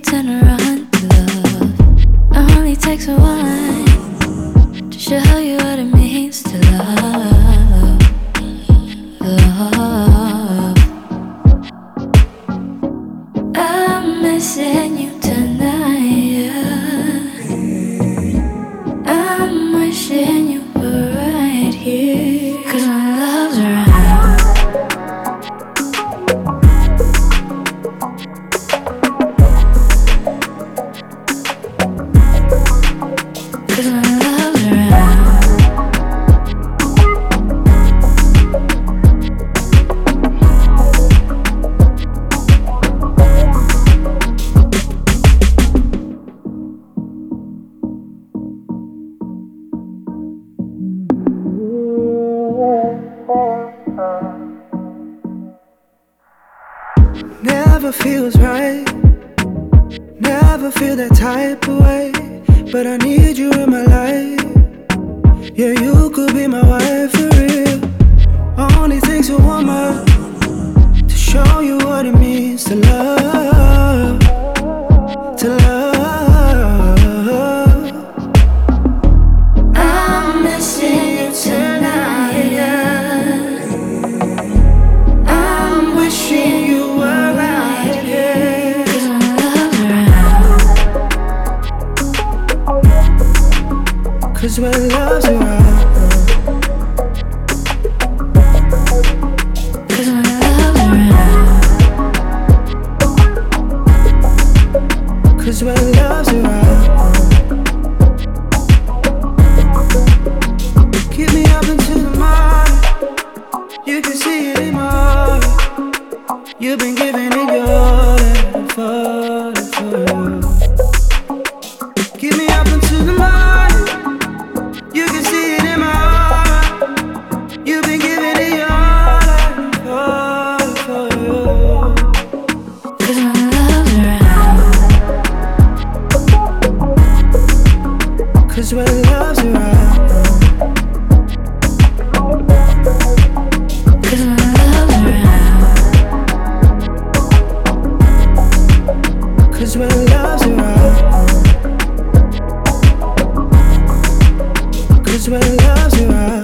turn around to love. It only takes a one to show you what it means to love. Love. I'm missing you tonight. I'm wishing you were right here. 'Cause my love's around. 'Cause my love's around. Never feels right, never feel that type of way, but I need you in my life. Yeah, you could be my wife for real. Only takes a woman to show you what it means to love, to love. I'm missing you tonight. I'm wishing you were right here. 'Cause my love's around. 'Cause when love's around. 'Cause my love's around. 'Cause when love's around. Keep me up into the morning. You can see it in my heart. You've been giving it your effort for you. Keep me up into the morning. You can see it in my heart. You've been giving it your effort for you. 'Cause my love's around. 'Cause when love's around. 'Cause my love's around. 'Cause when love's around. 'Cause when love's around.